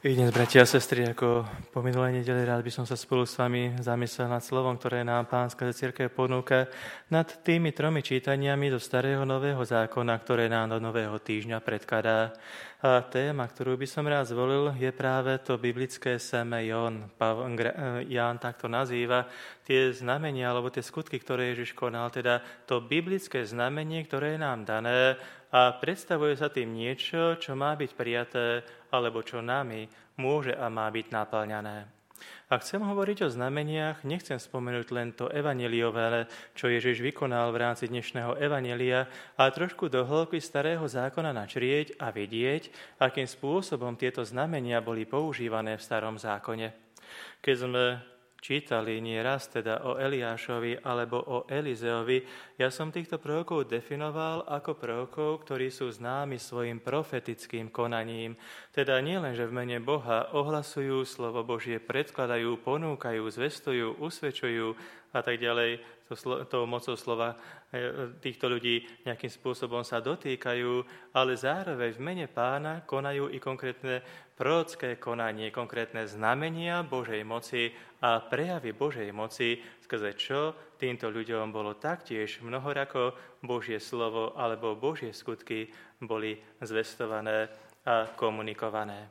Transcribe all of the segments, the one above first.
I dnes, bratia a sestry, ako po minulej nedeli, rád by som sa spolu s vami zamyslel nad slovom, ktoré nám Pánska cirkev ponúka, nad tými 3 čítaniami do Starého Nového zákona, ktoré nám do Nového týždňa predkladá. A téma, ktorú by som rád zvolil, je práve to biblické semeion. Ján takto nazýva tie znamenia, alebo tie skutky, ktoré Ježiš konal, teda to biblické znamenie, ktoré je nám dané, a predstavuje sa tým niečo, čo má byť prijaté, alebo čo nami môže a má byť naplňané. A chcem hovoriť o znameniach, nechcem spomenúť len to evanjeliové, čo Ježiš vykonal v rámci dnešného evanjelia, a trošku do hĺbky Starého zákona načrieť a vidieť, akým spôsobom tieto znamenia boli používané v Starom zákone. Keď sme čítali nieraz teda o Eliášovi alebo o Elizeovi, ja som týchto prorokov definoval ako prorokov, ktorí sú známi svojim profetickým konaním. Teda nielen, že v mene Boha ohlasujú slovo Božie, predkladajú, ponúkajú, zvestujú, usvedčujú a tak ďalej, tou mocou slova týchto ľudí nejakým spôsobom sa dotýkajú, ale zároveň v mene Pána konajú i konkrétne prorocké konanie, konkrétne znamenia Božej moci a prejavy Božej moci, skrze čo týmto ľuďom bolo taktiež mnohorako Božie slovo alebo Božie skutky boli zvestované a komunikované.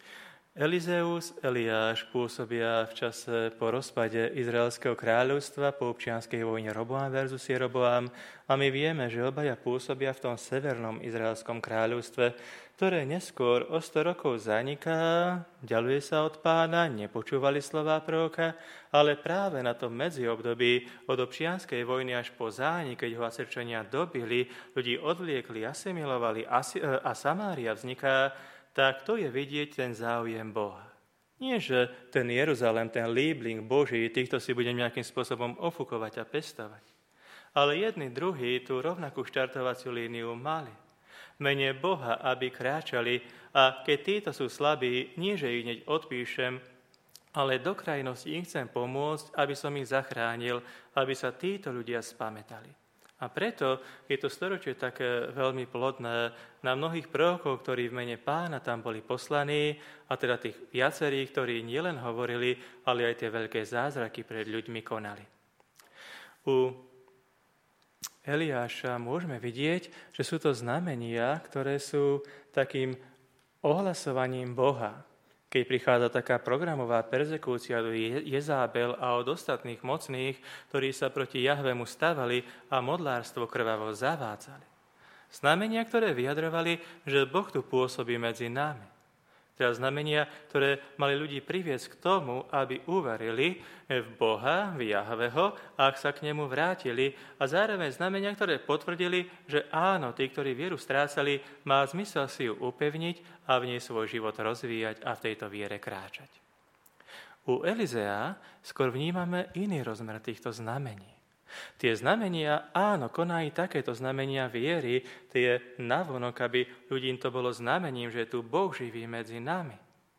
Elizeus, Eliáš pôsobia v čase po rozpade Izraelského kráľovstva po občianskej vojne Roboam versus Jeroboam, a my vieme, že obaja pôsobia v tom severnom Izraelskom kráľovstve, ktoré neskôr o 100 rokov zaniká, ďaluje sa od Pána, nepočúvali slová proroka, ale práve na tom medziobdobí od občianskej vojny až po zánik, keď ho Asyrčania dobili, ľudí odvliekli, asimilovali a Samária vzniká, tak to je vidieť ten záujem Boha. Nie, že ten Jeruzalém, ten líbling Boží, týchto si budem nejakým spôsobom ofúkovať a pestovať. Ale jedni druhí tú rovnakú štartovaciu líniu mali. V mene Boha, aby kráčali, a keď títo sú slabí, nie, že ich hneď odpíšem, ale do krajnosti im chcem pomôcť, aby som ich zachránil, aby sa títo ľudia spamätali. A preto je to storočie také veľmi plodné na mnohých prorokov, ktorí v mene Pána tam boli poslaní, a teda tých viacerých, ktorí nielen hovorili, ale aj tie veľké zázraky pred ľuďmi konali. U Eliáša môžeme vidieť, že sú to znamenia, ktoré sú takým ohlasovaním Boha. Keď prichádza taká programová perzekúcia do Jezábel a od ostatných mocných, ktorí sa proti Jahvemu stavali a modlárstvo krvavo zavádzali. Znamenia, ktoré vyjadrovali, že Boh tu pôsobí medzi nami. Teda znamenia, ktoré mali ľudí priviesť k tomu, aby uverili v Boha, v Jahveho, a ak sa k nemu vrátili. A zároveň znamenia, ktoré potvrdili, že áno, tí, ktorí vieru strácali, má zmysel si ju upevniť a v nej svoj život rozvíjať a v tejto viere kráčať. U Elizea skôr vnímame iný rozmer týchto znamení. Tie znamenia, áno, konajú takéto znamenia viery, tie navonok, aby ľudím to bolo znamením, že je tu Boh živý medzi nami.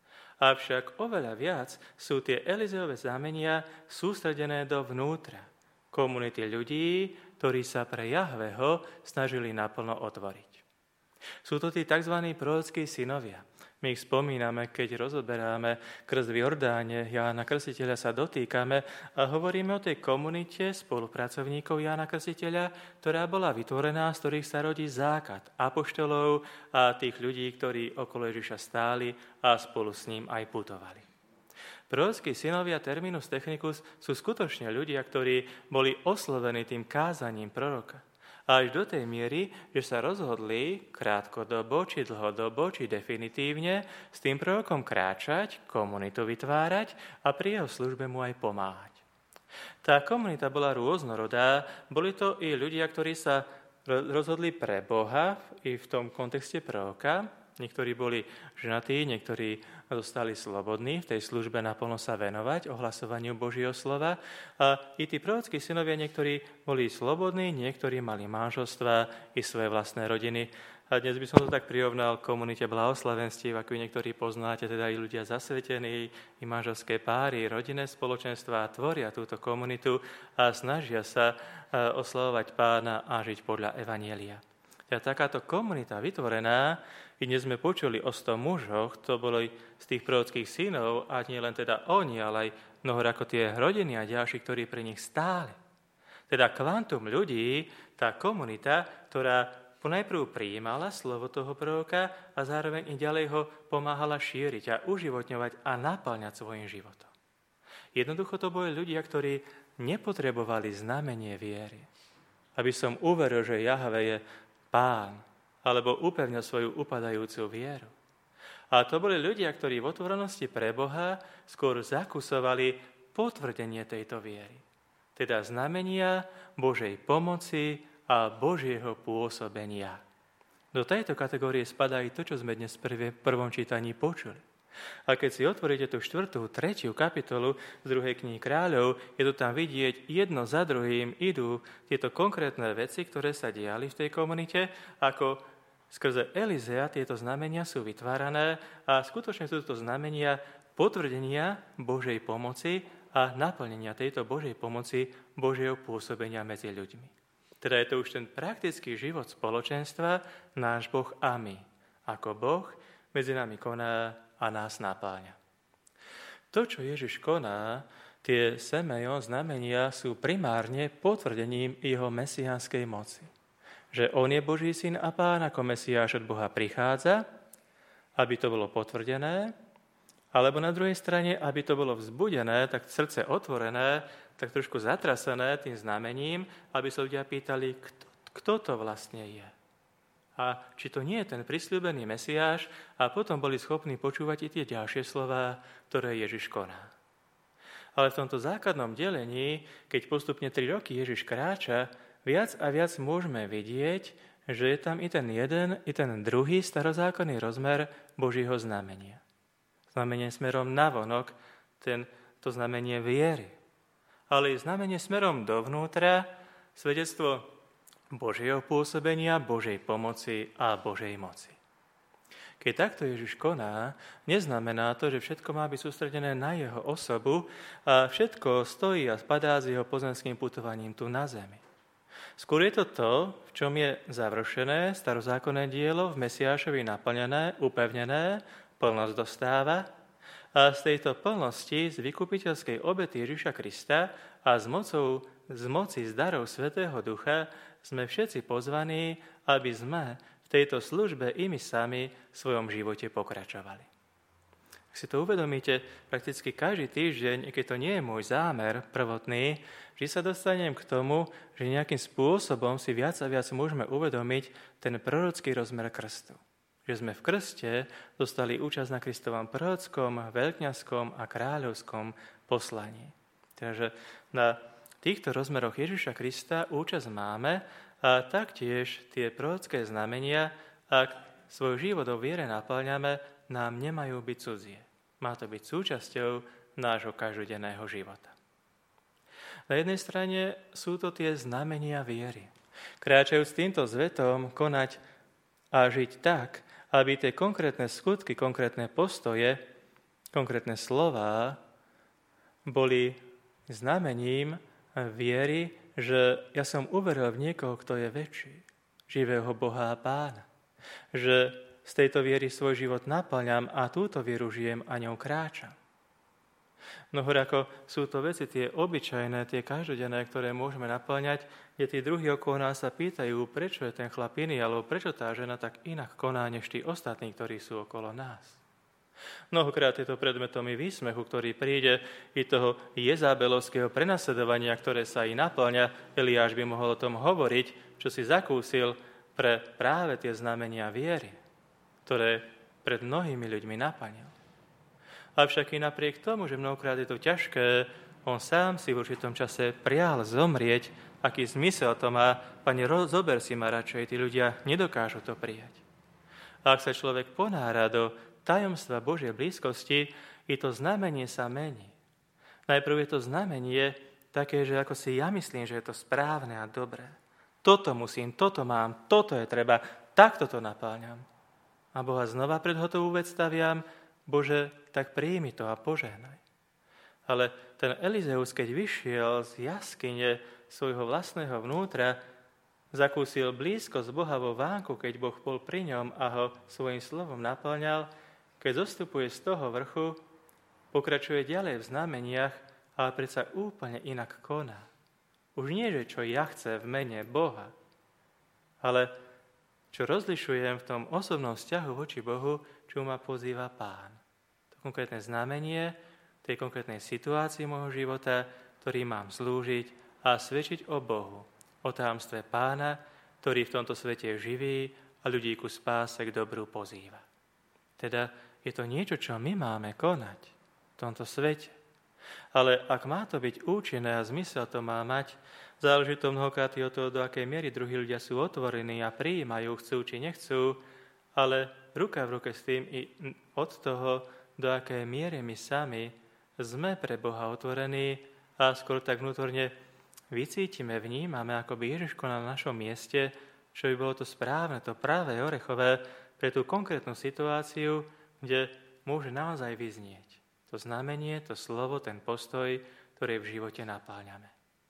Avšak oveľa viac sú tie Elizeové znamenia sústredené dovnútra. Komunity ľudí, ktorí sa pre Jahveho snažili naplno otvoriť. Sú to tí tzv. Prorockí synovia. My ich spomíname, keď rozoberáme krst v Jordáne, Jána Krstiteľa sa dotýkame a hovoríme o tej komunite spolupracovníkov Jána Krstiteľa, ktorá bola vytvorená, z ktorých sa rodí základ apoštolov a tých ľudí, ktorí okolo Ježiša stáli a spolu s ním aj putovali. Prorockí synovia terminus technicus sú skutočne ľudia, ktorí boli oslovení tým kázaním proroka. Až do tej miery, že sa rozhodli krátkodobo, či dlhodobo, či definitívne s tým prorokom kráčať, komunitu vytvárať a pri jeho službe mu aj pomáhať. Tá komunita bola rôznorodá, boli to i ľudia, ktorí sa rozhodli pre Boha i v tom kontexte proroka. Niektorí boli ženatí, niektorí zostali slobodní v tej službe naplno sa venovať ohlasovaniu Božieho slova. A i tí prorockí synovia, niektorí boli slobodní, niektorí mali manželstvá i svoje vlastné rodiny. A dnes by som to tak prirovnal komunite blahoslavenstiev, ako niektorí poznáte, teda i ľudia zasvetení, i manželské páry, rodinné spoločenstvá tvoria túto komunitu a snažia sa oslavovať Pána a žiť podľa evanjelia. Takáto komunita vytvorená I dnes sme počuli o 100 mužoch, to boli z tých prorockých synov, a nie len teda oni, ale aj mnoho ako tie rodiny a ďalší, ktorí pri nich stáli. Teda kvantum ľudí, tá komunita, ktorá ponajprv prijímala slovo toho proroka a zároveň i ďalej ho pomáhala šíriť a uživotňovať a naplňať svojim životom. Jednoducho to boli ľudia, ktorí nepotrebovali znamenie viery. Aby som uveril, že Jahve je Pán, alebo upevnil svoju upadajúcu vieru. A to boli ľudia, ktorí v otvorenosti pre Boha skôr zakusovali potvrdenie tejto viery. Teda znamenia Božej pomoci a Božieho pôsobenia. Do tejto kategórie spadá i to, čo sme dnes v prvom čítaní počuli. A keď si otvoríte tú 4., 3. kapitolu z 2. knihy Kráľov, je to tam vidieť, jedno za druhým idú tieto konkrétne veci, ktoré sa diali v tej komunite, ako skrze Elizea tieto znamenia sú vytvárané a skutočne sú to znamenia potvrdenia Božej pomoci a naplnenia tejto Božej pomoci, Božieho pôsobenia medzi ľuďmi. Teda je to už ten praktický život spoločenstva, náš Boh a my. Ako Boh medzi nami koná a nás napáňa. To, čo Ježiš koná, tie semejo znamenia sú primárne potvrdením jeho mesiánskej moci. Že on je Boží syn a Pán, ako Mesiáš od Boha prichádza, aby to bolo potvrdené, alebo na druhej strane, aby to bolo vzbudené, tak srdce otvorené, tak trošku zatrasené tým znamením, aby sa ľudia pýtali, kto to vlastne je. A či to nie je ten prisľúbený Mesiáš, a potom boli schopní počúvať i tie ďalšie slová, ktoré Ježiš koná. Ale v tomto základnom delení, keď postupne 3 roky Ježiš kráča, viac a viac môžeme vidieť, že je tam i ten jeden, i ten druhý starozákonný rozmer Božího znamenia. Znamenie smerom navonok, to znamenie viery. Ale i znamenie smerom dovnútra, svedectvo Božieho pôsobenia, Božej pomoci a Božej moci. Keď takto Ježiš koná, neznamená to, že všetko má byť sústredené na jeho osobu a všetko stojí a spadá s jeho pozemským putovaním tu na zemi. Skôr je to to, v čom je završené starozákonné dielo, v Mesiášovi naplnené, upevnené, plnosť dostáva a z tejto plnosti, z vykupiteľskej obety Ježiša Krista a z moci z darov Svätého Ducha sme všetci pozvaní, aby sme v tejto službe i my sami v svojom živote pokračovali. Ak si to uvedomíte, prakticky každý týždeň, keď to nie je môj zámer prvotný, že sa dostanem k tomu, že nejakým spôsobom si viac a viac môžeme uvedomiť ten prorocký rozmer krstu. Že sme v krste dostali účasť na Kristovom prorockom, veľkňazskom a kráľovskom poslaní. Takže na týchto rozmeroch Ježiša Krista účasť máme a taktiež tie prorocké znamenia, ak svoj život o viere naplňame, nám nemajú byť cudzie. Má to byť súčasťou nášho každodenného života. Na jednej strane sú to tie znamenia viery. Kráčajúc týmto svetom konať a žiť tak, aby tie konkrétne skutky, konkrétne postoje, konkrétne slová boli znamením viery, že ja som uveril v niekoho, kto je väčší, živého Boha a Pána. Že z tejto viery svoj život naplňam a túto vieru žijem a ňou kráčam. Mnohorako sú to veci tie obyčajné, tie každodenné, ktoré môžeme naplňať, kde tí druhí okolo nás sa pýtajú, prečo je ten chlap iný, alebo prečo tá žena tak inak koná, než tí ostatní, ktorí sú okolo nás. Mnohokrát je to predmetom i výsmechu, ktorý príde i toho jezábelovského prenasledovania, ktoré sa i naplňa. Eliáš by mohol o tom hovoriť, čo si zakúsil pre práve tie znamenia viery, ktoré pred mnohými ľuďmi naplnil. Avšak i napriek tomu, že mnohokrát je to ťažké, on sám si v určitom čase prial zomrieť, aký zmysel to má. Pane, zober si ma radšej, tí ľudia nedokážu to prijať. A ak sa človek ponára do tajomstva Božej blízkosti, i to znamenie sa mení. Najprv je to znamenie také, že ako si ja myslím, že je to správne a dobré. Toto musím, toto mám, toto je treba, takto to napáľam. A Boha znova pred hotovú vec staviam, Bože, tak príjmi to a požehnaj. Ale ten Elizeus, keď vyšiel z jaskyne svojho vlastného vnútra, zakúsil blízkosť Boha vo vánku, keď Boh bol pri ňom a ho svojím slovom naplňal, keď zostupuje z toho vrchu, pokračuje ďalej v znameniach, ale predsa úplne inak koná. Už nie, že čo ja chcem v mene Boha, ale čo rozlišujem v tom osobnom vzťahu voči Bohu, čo ma pozýva Pán. To konkrétne znamenie, tej konkrétnej situácii môjho života, ktorý mám slúžiť a svedčiť o Bohu, o tajomstve Pána, ktorý v tomto svete je živý a ľudí ku spáse k dobru pozýva. Teda je to niečo, čo my máme konať v tomto svete. Ale ak má to byť účinné a zmysel to má mať, záleží to mnohokrát od toho, do akej miery druhí ľudia sú otvorení a prijímajú, chcú či nechcú, ale ruka v ruke s tým i od toho, do akej miery my sami sme pre Boha otvorení a skôr tak vnútorne vycítime, vnímame, ako by Ježiš konal na našom mieste, čo by bolo to správne, to práve orechové pre tú konkrétnu situáciu, kde môže naozaj vyznieť to znamenie, to slovo, ten postoj, ktorý v živote napáľame.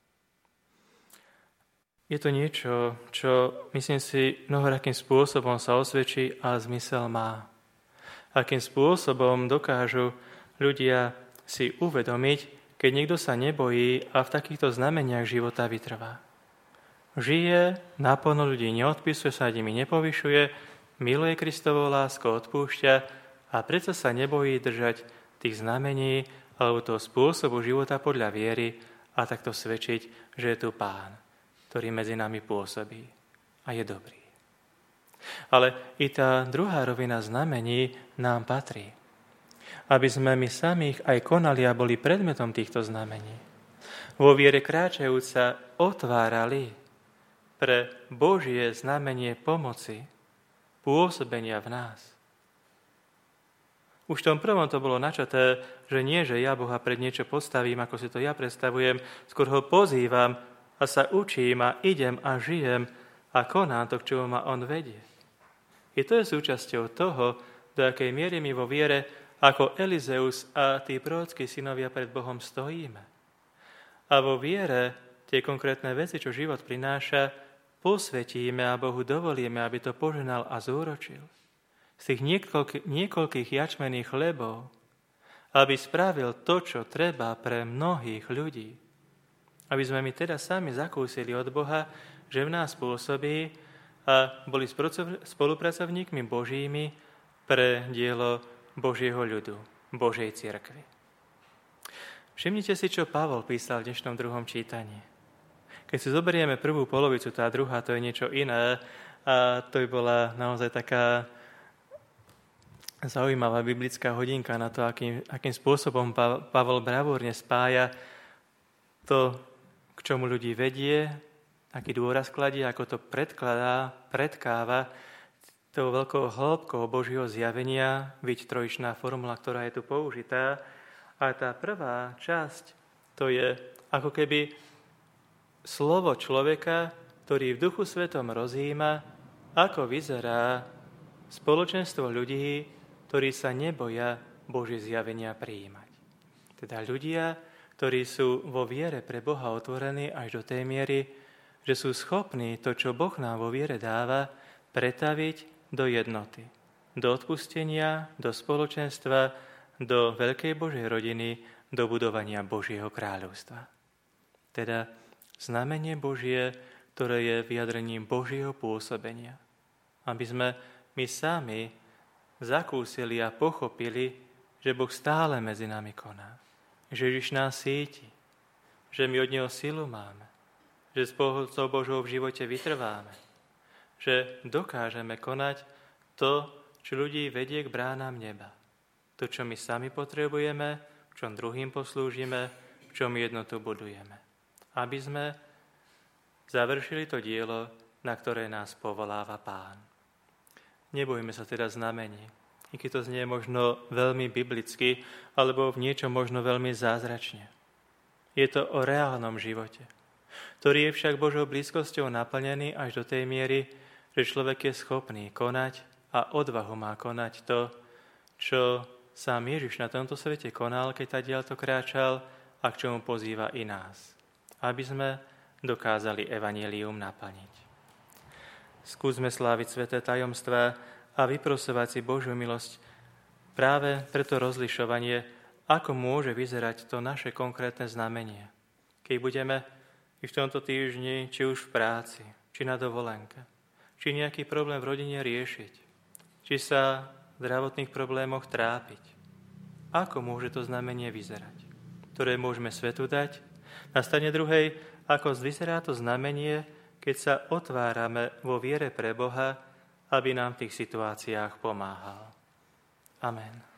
Je to niečo, čo, myslím si, mnohorakým spôsobom sa osvedčí a zmysel má. Akým spôsobom dokážu ľudia si uvedomiť, keď niekto sa nebojí a v takýchto znameniach života vytrvá. Žije, naplno ľudí neodpisuje, sa nimi nepovyšuje, miluje Kristovou láskou, odpúšťa a predsa sa nebojí držať tých znamení alebo toho spôsobu života podľa viery a takto svedčiť, že je tu Pán, ktorý medzi nami pôsobí a je dobrý. Ale i tá druhá rovina znamení nám patrí, aby sme my samých aj konali a boli predmetom týchto znamení. Vo viere kráčajúca otvárali pre Božie znamenie pomoci, pôsobenia v nás. Už v tom prvom to bolo načaté, že nie, že ja Boha pred niečo postavím, ako si to ja predstavujem, skôr ho pozývam a sa učím a idem a žijem a konám to, k čomu ma on vedie. I to je súčasťou toho, do akej miery my vo viere ako Elizeus a tí prorockí synovia pred Bohom stojíme. A vo viere tie konkrétne veci, čo život prináša, posvetíme a Bohu dovolíme, aby to poženal a zúročil. Z tých niekoľkých jačmených chlebov, aby spravil to, čo treba pre mnohých ľudí. Aby sme my teda sami zakúsili od Boha, že v nás pôsobí a boli spolupracovníkmi Božími pre dielo Božieho ľudu, Božej cirkvi. Všimnite si, čo Pavol písal v dnešnom druhom čítaní. Keď si zoberieme prvú polovicu, tá druhá, to je niečo iné a to by bola naozaj taká zaujímavá biblická hodinka na to, akým spôsobom Pavol bravúrne spája to, k čomu ľudí vedie, aký dôraz kladie, ako to predkáva tou veľkou hĺbkou Božieho zjavenia, byť trojičná formula, ktorá je tu použitá. A tá prvá časť, to je ako keby slovo človeka, ktorý v Duchu Svetom rozjíma, ako vyzerá spoločenstvo ľudí, ktorí sa neboja Božie zjavenia prijímať. Teda ľudia, ktorí sú vo viere pre Boha otvorení až do tej miery, že sú schopní to, čo Boh nám vo viere dáva, pretaviť do jednoty, do odpustenia, do spoločenstva, do veľkej Božej rodiny, do budovania Božieho kráľovstva. Teda znamenie Božie, ktoré je vyjadrením Božieho pôsobenia. Aby sme my sami zakúsili a pochopili, že Boh stále medzi nami koná. Že Ježiš nás síti, že my od Neho silu máme, že s pomocou Božou v živote vytrváme, že dokážeme konať to, čo ľudí vedie k bránám neba. To, čo my sami potrebujeme, v čom druhým poslúžime, v čom jednotu budujeme. Aby sme završili to dielo, na ktoré nás povoláva Pán. Nebojme sa teda znamení, i keď to znie možno veľmi biblicky, alebo v niečom možno veľmi zázračne. Je to o reálnom živote, ktorý je však Božou blízkosťou naplnený až do tej miery, že človek je schopný konať a odvahu má konať to, čo sám Ježiš na tomto svete konal, keď tadiaľto kráčal a k čomu pozýva i nás, aby sme dokázali evanjelium naplniť. Skúsme sláviť sväté tajomstvá a vyprosovať si Božiu milosť práve preto rozlišovanie, ako môže vyzerať to naše konkrétne znamenie. Keď budeme i v tomto týždni, či už v práci, či na dovolenke, či nejaký problém v rodine riešiť, či sa v zdravotných problémoch trápiť. Ako môže to znamenie vyzerať, ktoré môžeme svetu dať? Na strane druhej, ako vyzerá to znamenie, keď sa otvárame vo viere pre Boha, aby nám v tých situáciách pomáhal. Amen.